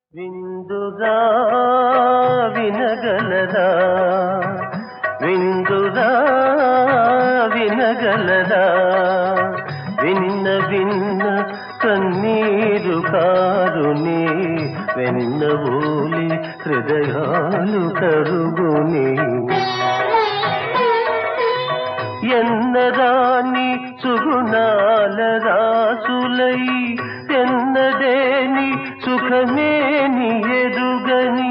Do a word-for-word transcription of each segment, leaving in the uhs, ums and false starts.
విందుగా వినగలరా విందుగా వినగలరా విన్న విన్న కన్నీరు కారుని వెన్నబోలి హృదయాలు కరుగుని ఎన్నదాని సుగుణాల రాసులై ఎన్నదేని సుఖమేని ఎరుగని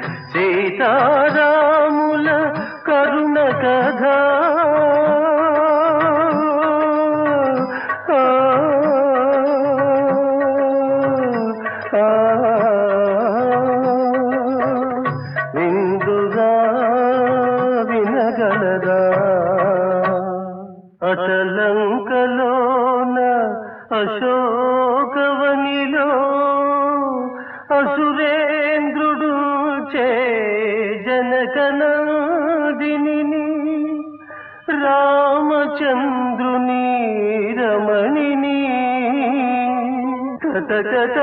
సీతారాముల కరుణ కథ విందుగా వినగలరా అటలంకలోన అశోకవనిలో అసురేంద్రుడు చే జనకనాదిని రామచంద్రుని రమణిని కటకట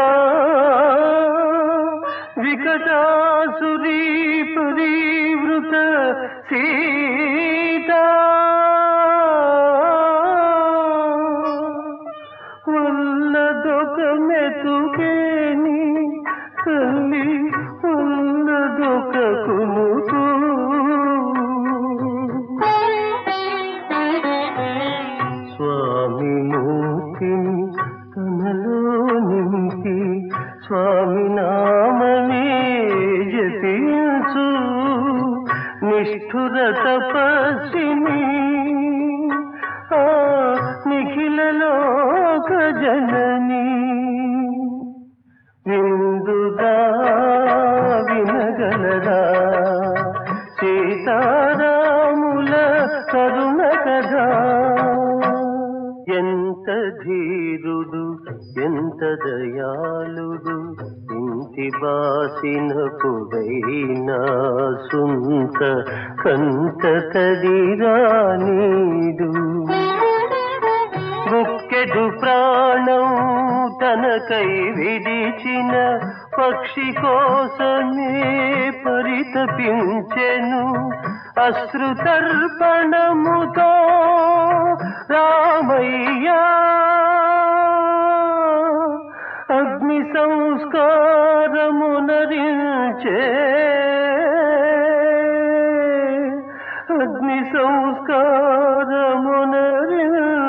వికటాసురీ పరివృత సీతా ఉన్నదొక మెతుకేని తల్లి ఉన్నదొక కునుకు స్వామి మూర్తిని తనలో నింపి స్వామి నామమే జపించు నిష్ఠుర తపస్విని ఆ నిఖిల లోక జనని విందుగా వినగలరా సీతారాముల కరుణ కథ ఎంత ధీరుడు ఎంత దయాళుడు ఇంటి బాసిన పుడైనా సుంత కంత తడిరానీడు ముక్కెడు ప్రాణం తనకై విడిచిన పక్షి కోసమే పరితపించెను అశ్రుతర్పణముతో రామయ్యా అగ్ని సంస్కారమునరించే అగ్ని సంస్కారమునరించే